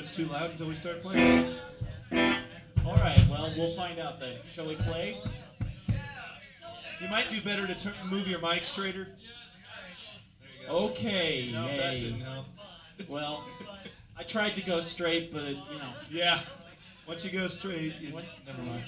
it's too loud until we start playing. All right, well, we'll find out then. Shall we play? You might do better to move your mic straighter. Okay, No, yay. that didn't help. Well, I tried to go straight, but, Yeah. Once you go straight, never mind.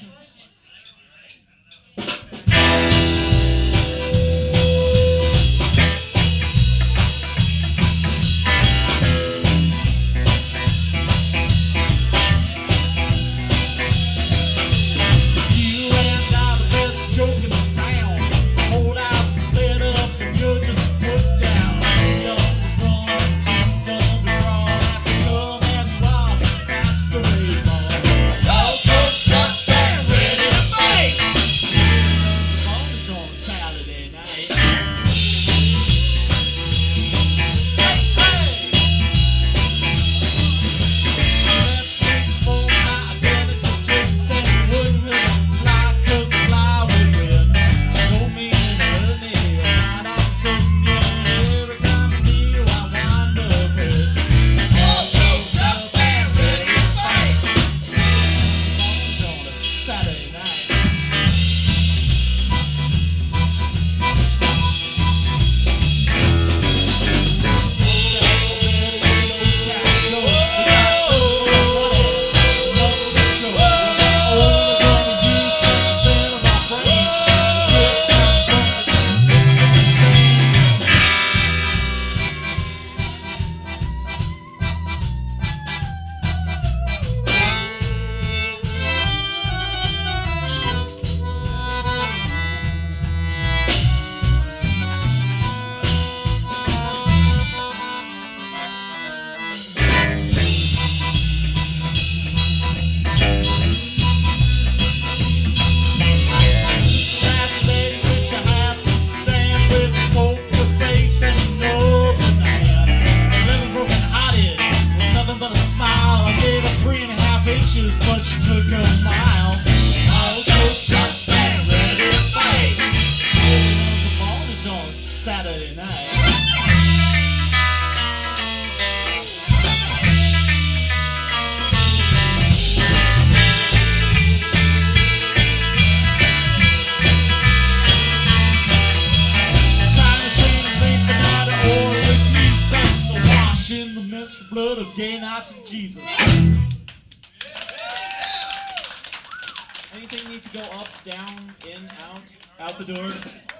Anything need to go up, down, in, out? Out the door.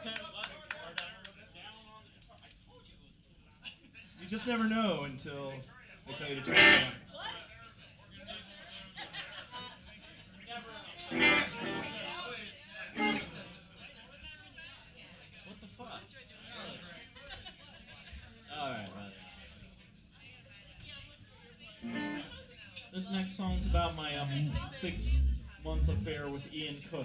You just never know until they tell you to turn it down. What the fuck? Alright, right. This next song's about my 6-month affair with Ian Cook.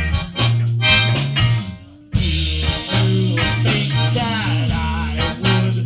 That I would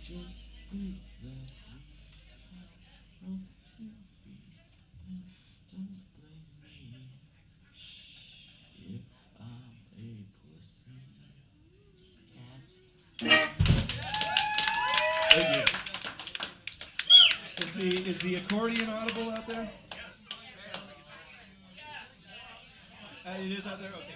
just exactly how I love to be. Don't blame me if I'm a pussy cat. Thank you. Is the accordion audible out there? It is out there? Okay.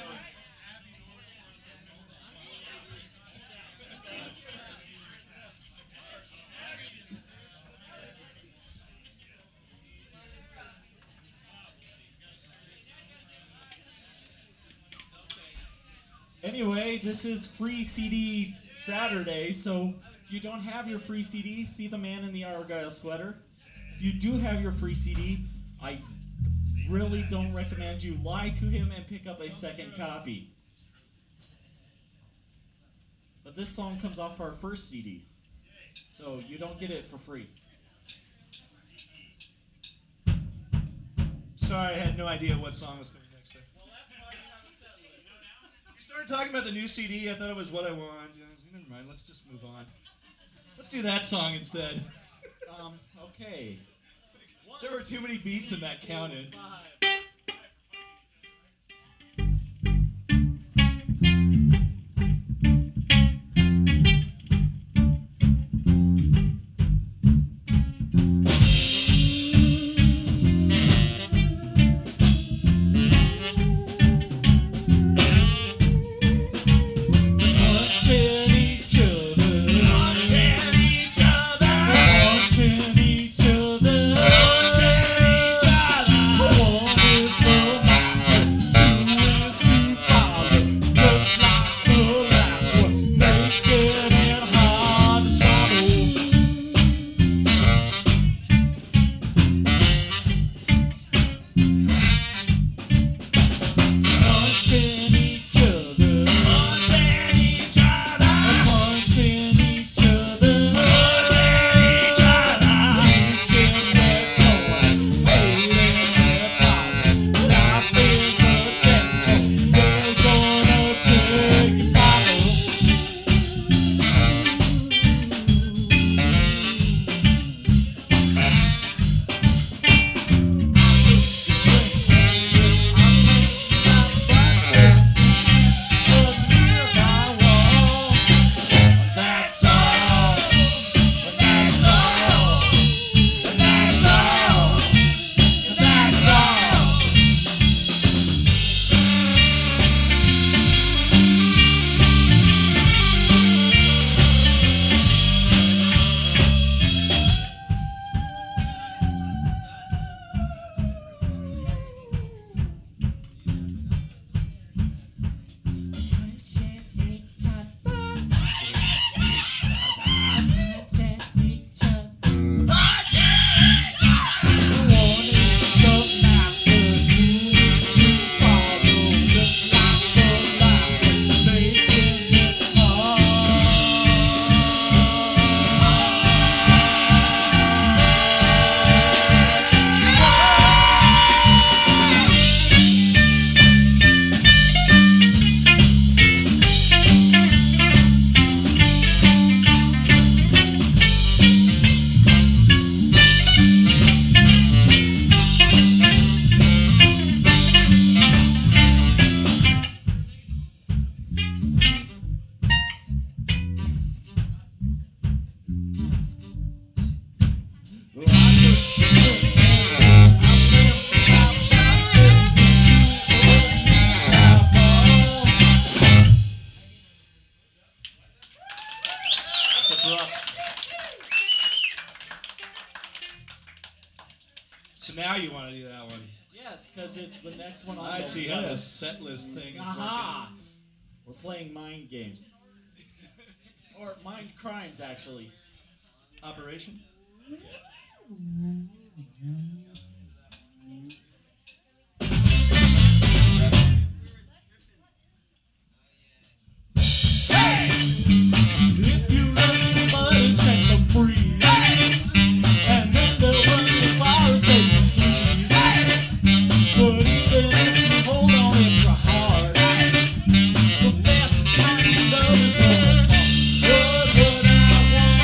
Anyway, this is Free CD Saturday, so if you don't have your free CD, see the man in the Argyle sweater. If you do have your free CD, I really don't recommend you lie to him and pick up a second copy. But this song comes off our first CD, so you don't get it for free. Sorry, I had no idea what song was coming next there. You started talking about the new CD. I thought it was What I Want. Never mind. Let's just move on. Let's do that song instead. Okay. There were too many beats and that counted. So now you want to do that one. Yes, because it's the next one on I the see how the list. set list thing is Aha! working. We're playing mind games. Or mind crimes, actually. Operation? Yes. If you love somebody, set them free. And then the one as far as they can see. But even if you hold on extra hard, the best kind of love is gonna fall. What I want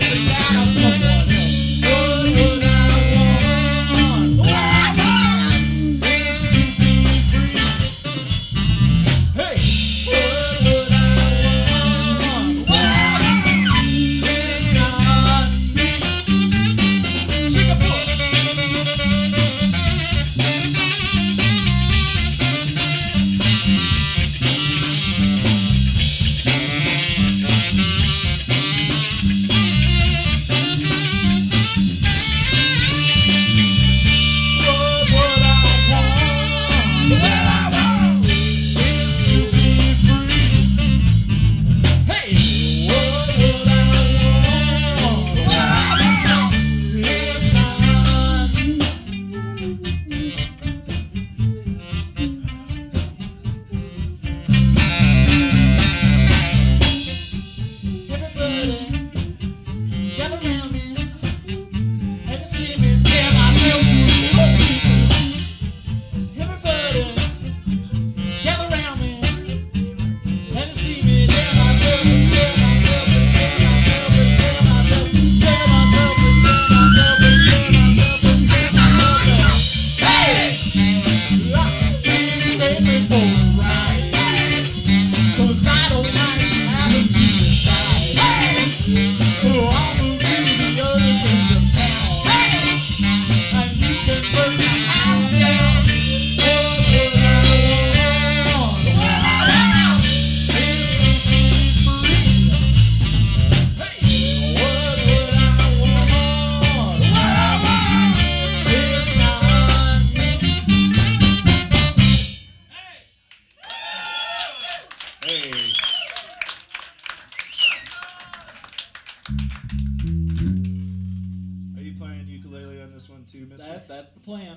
That's the plan.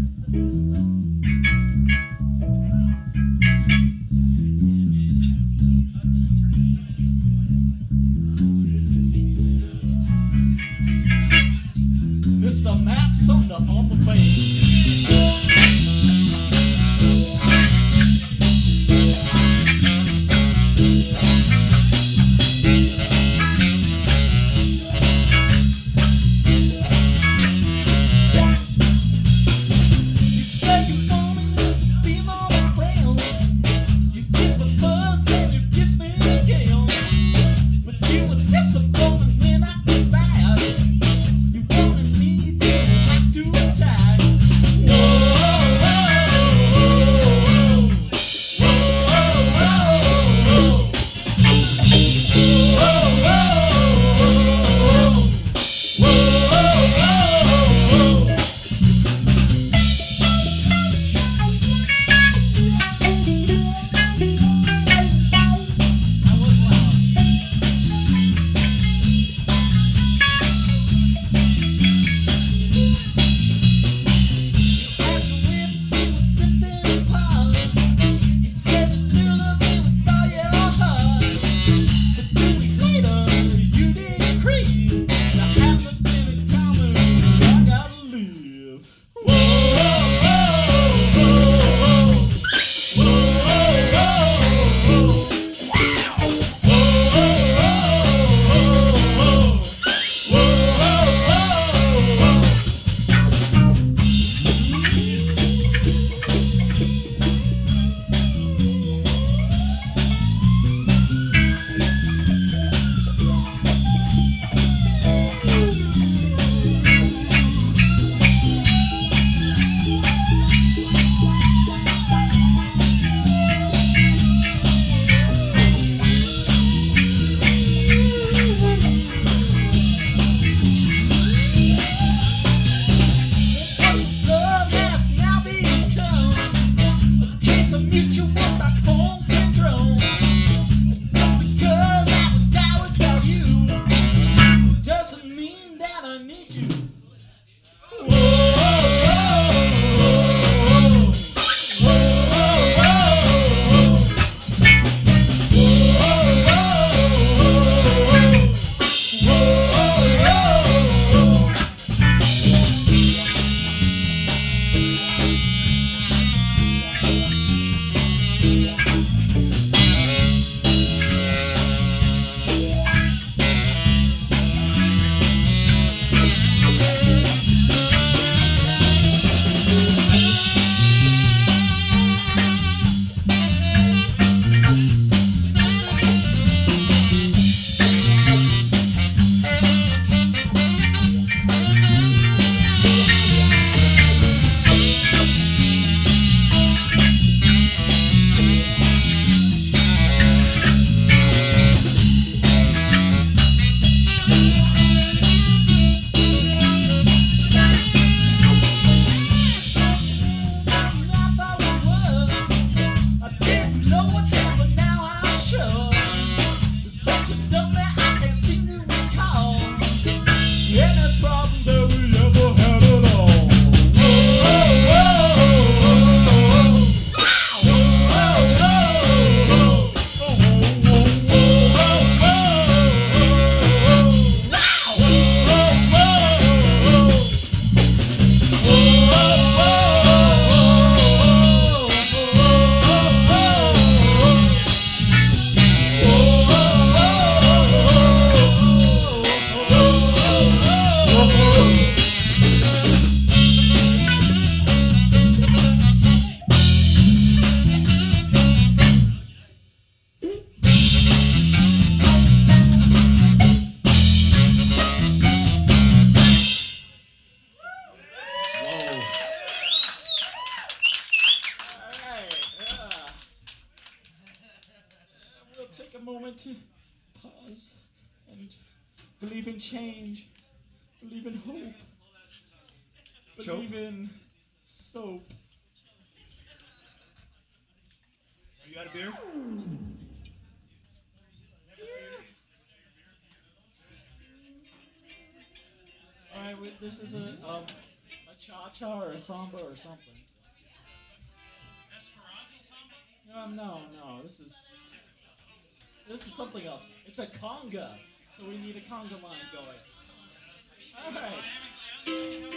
Mr. Matt Sumner on the bass. in change. Believe in hope. Choke? Believe in soap. You got a beer? All right, this is a cha-cha or a samba or something. No. This is something else. It's a conga, so we need a conga line going. All right.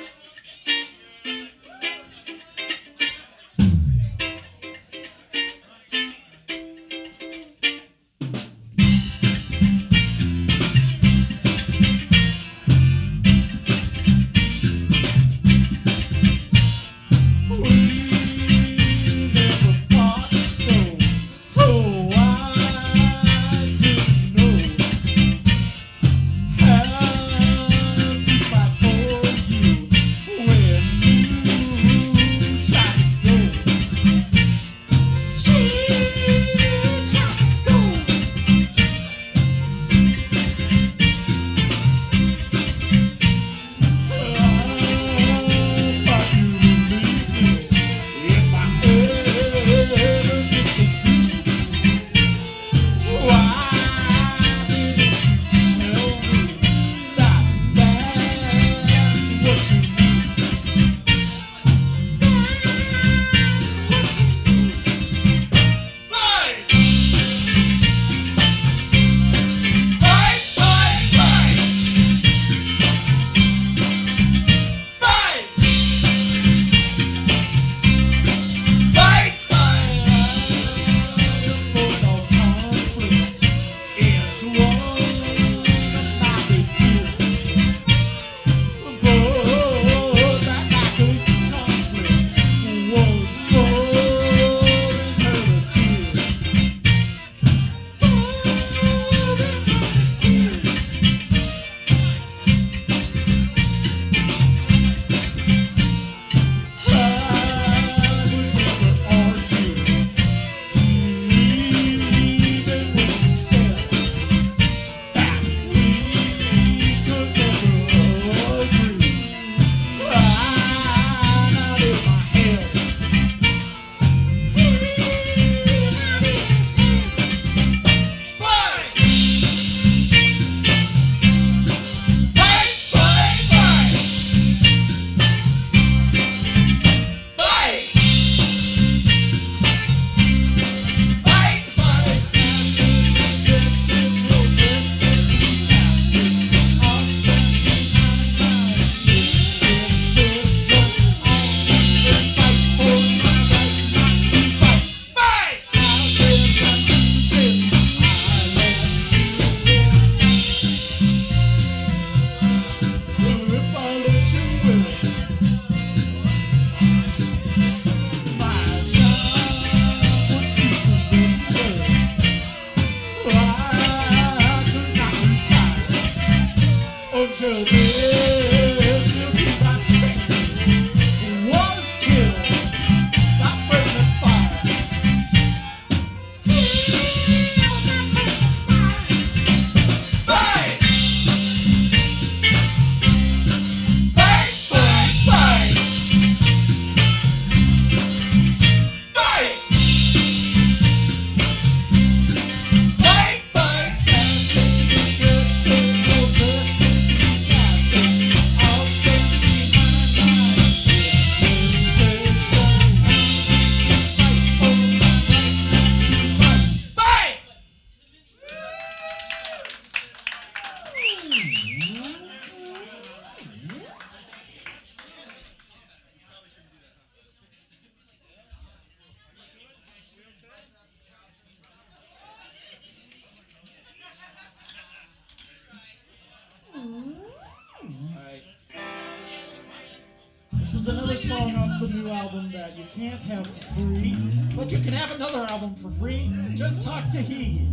This is another song off the new album that you can't have for free, but you can have another album for free. Just talk to he.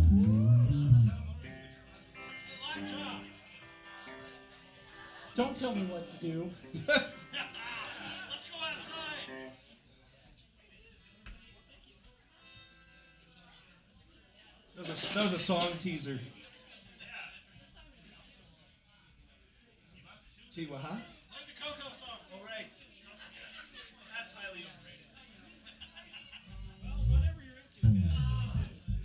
Don't tell me what to do. Let's go outside. That was a song teaser. Tiwa, huh? Like the Coco song. All right. That's highly overrated. Well, whatever you're into, guys.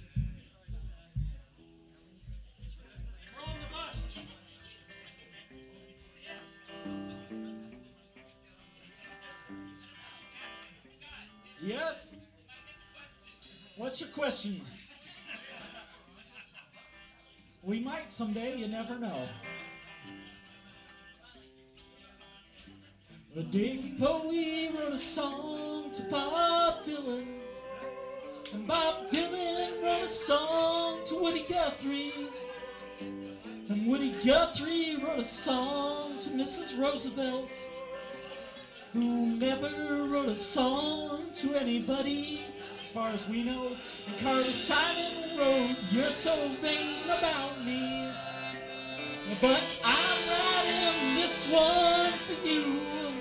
We're on the bus. Yes? What's your question? We might someday, you never know. David Bowie wrote a song to Bob Dylan, and Bob Dylan wrote a song to Woody Guthrie, and Woody Guthrie wrote a song to Mrs. Roosevelt, who never wrote a song to anybody, as far as we know. And Carter Simon wrote, "You're so vain about me, but I'm writing this one for you.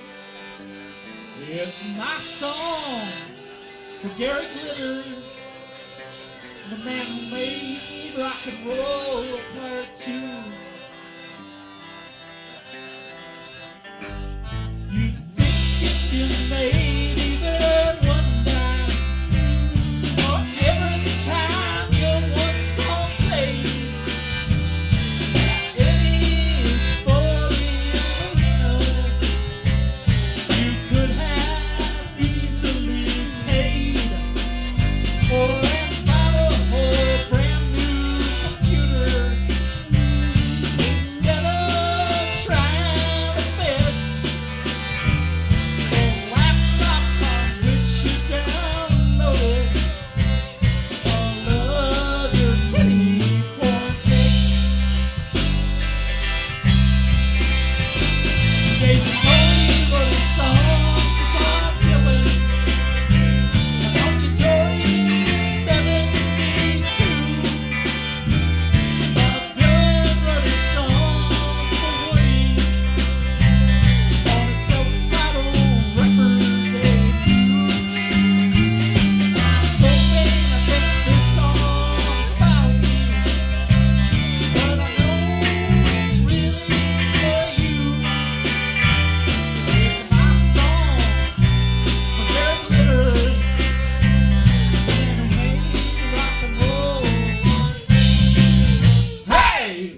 It's my song for Gary Glitter, the man who made rock and roll part 2. You'd think if you made even one dime for every time your one song played at any sporting arena, you could have easily paid for and bought a whole brand new computer instead of trying to fix the laptop on which you downloaded all of your kitty porn pics. David Bowie wrote a song for Bob Dylan, and Hunky Dory 72. Bob Dylan wrote a song for Woody on a self-titled record debut. I'm so vain, I think this song's about me, but I know it's really for you. It's my song for Gary Glitter, and who made rock and roll. Hey!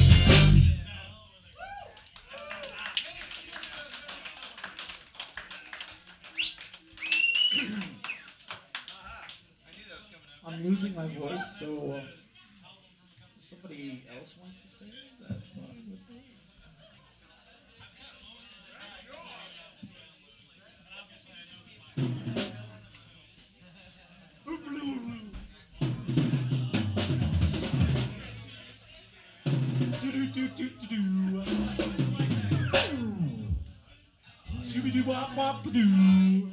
I knew that was coming up. I'm losing my voice, so if somebody else wants to say it, that's fine with me. Shooby-doo-wop-wop-a-doo.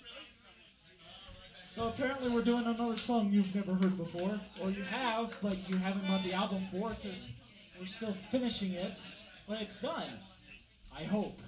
So apparently we're doing another song you've never heard before, or you have, but you haven't bought the album for it because we're still finishing it, but it's done. I hope.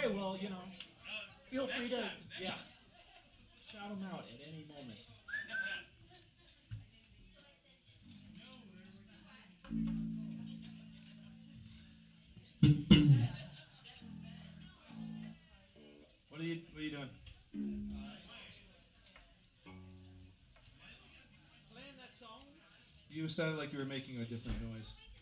Okay, well, feel free Next to, time. shout them out at any moment. What are you doing? Playing that song? You sounded like you were making a different noise.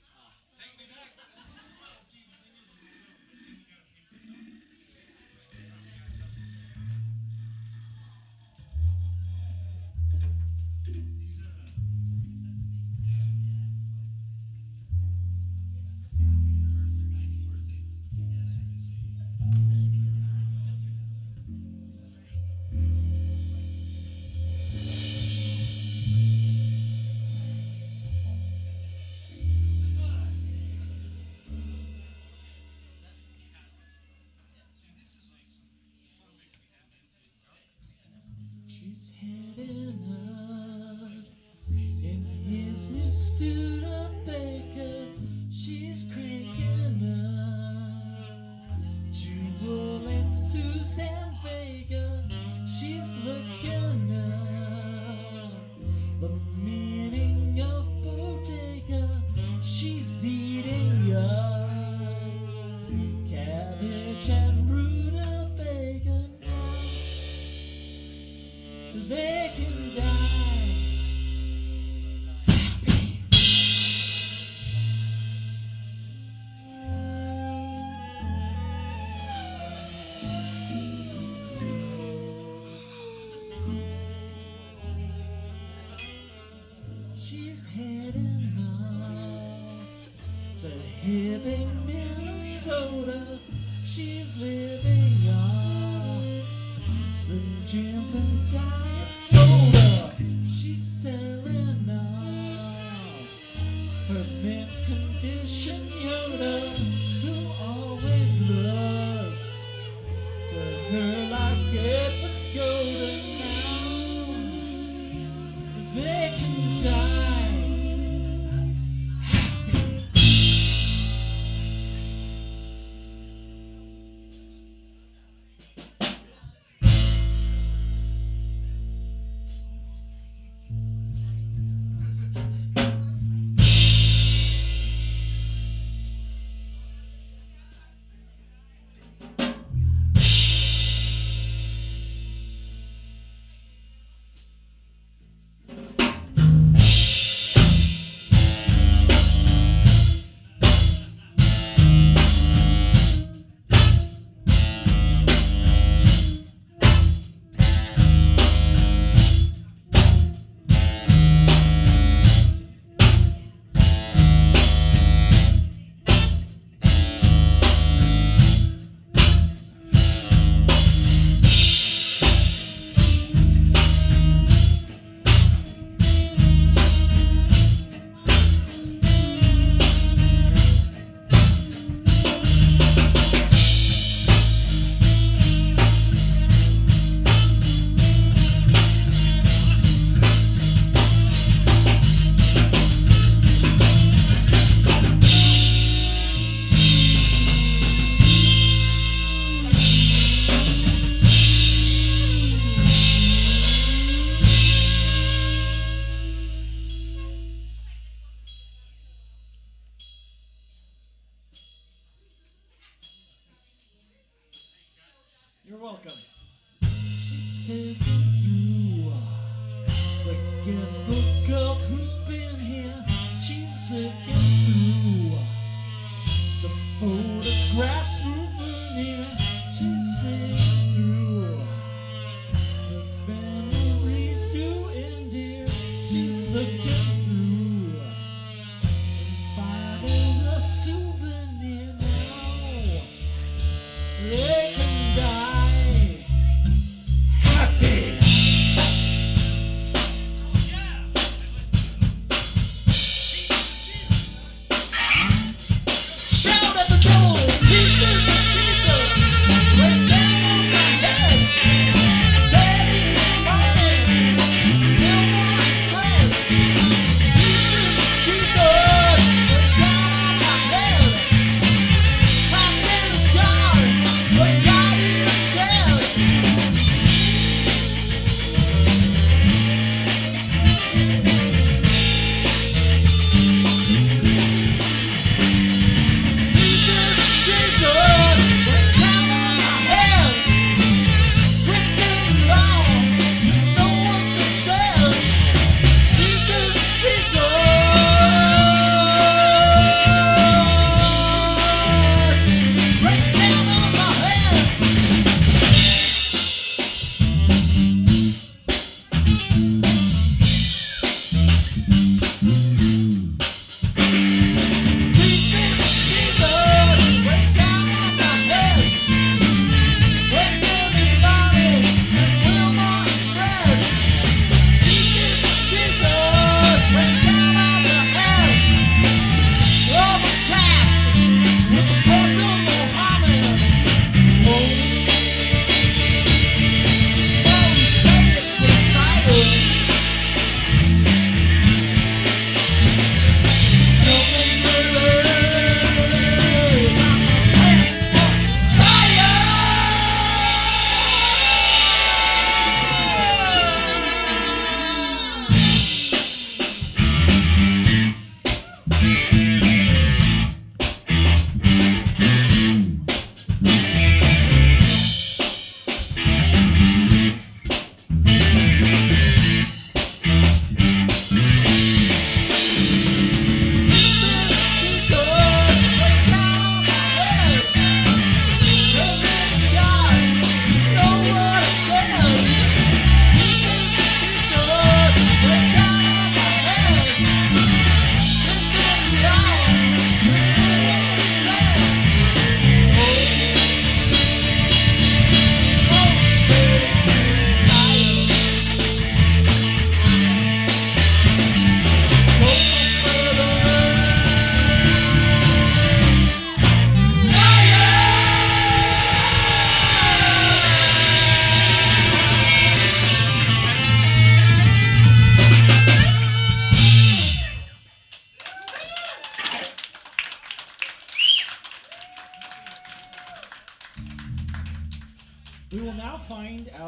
She's heading up in his new Studebaker. She's cranking up Jewel and Suzanne Vega. She's looking up the meaning of bodega. She's eating up cabbage and rutabaga. They can die happy. She's heading off to Hibbing, Minnesota. She's living off Slim Jims and diet soda. She's selling off her mint condition Yoda, who always looks to her like Edward Golden. Now they can die happy. You're welcome. She's sitting through the guest book of who's been here. She's looking through the photographs moving here. She's sitting through the memories to endear. She's looking through and finding a souvenir now. They can die happy.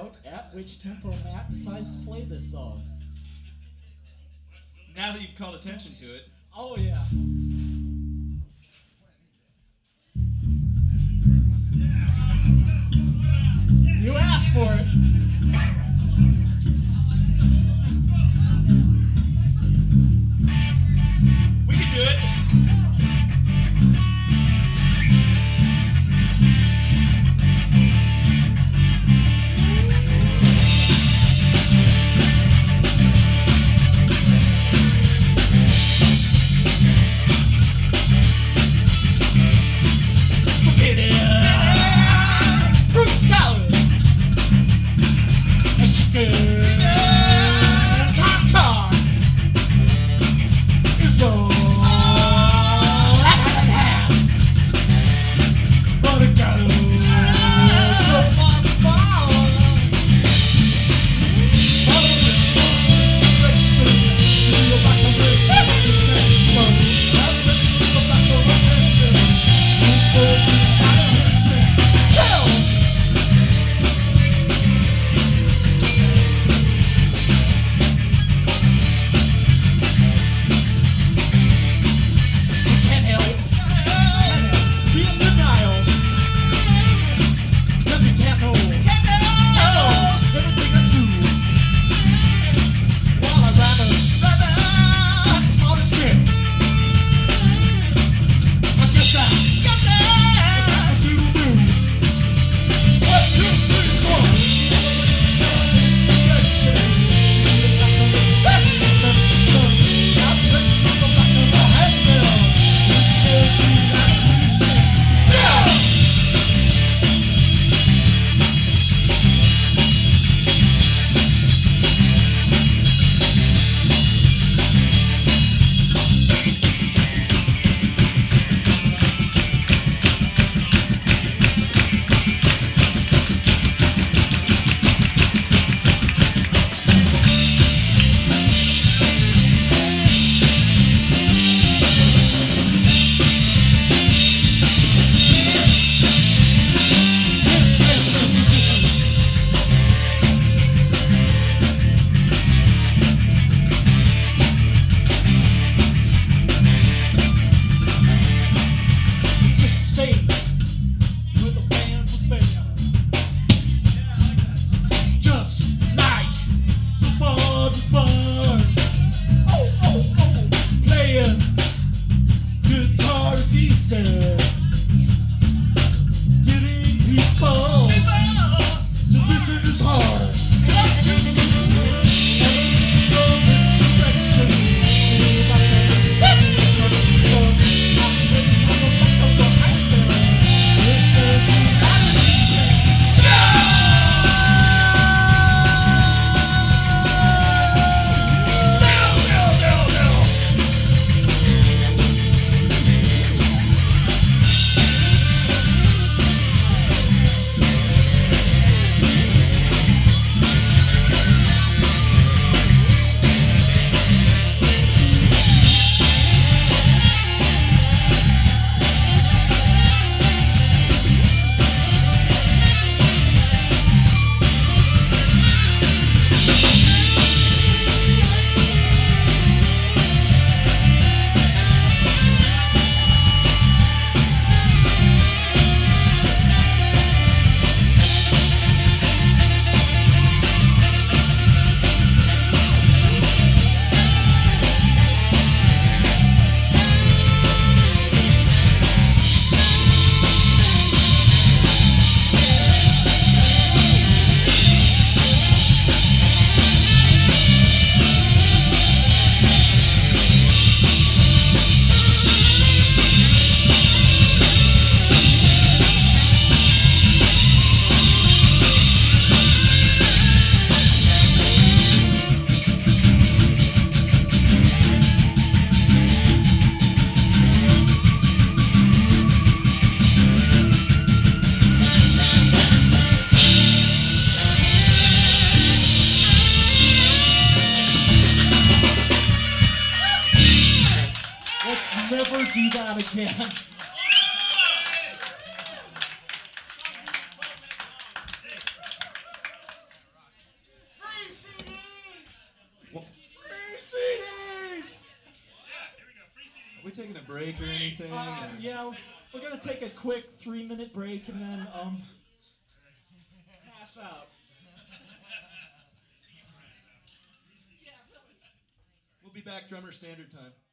out at which tempo Matt decides to play this song. Now that you've called attention to it. Oh, yeah. You asked for it. We can do it. Fruit salad. Chicken. Tartar. Is all I have. But it got so far, so far. Can't help be in denial, 'cause you can't know everything that's true. While I'd rather catch them on a strip. I guess I got a doodle-doo. 1, 2, 3, 4. It's just a stage with a band with band. Just like the fun was fun. Oh, oh, oh. Playing guitar is easy. Getting people to listen is hard. Never do that again. taking a break or anything? Or- Yeah, we're gonna take a quick 3-minute break and then pass out. We'll be back drummer standard time.